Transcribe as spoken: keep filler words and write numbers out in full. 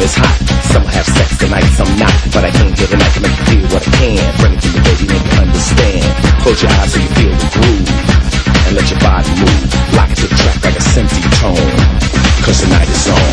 is hot. Some have sex tonight, some not. But I came here tonight to make you feel what I can. Bring it to you, baby, make you understand. Close your eyes so you feel the groove. And let your body move. Lock it to the track like a Cincy tone. Cause the night is on.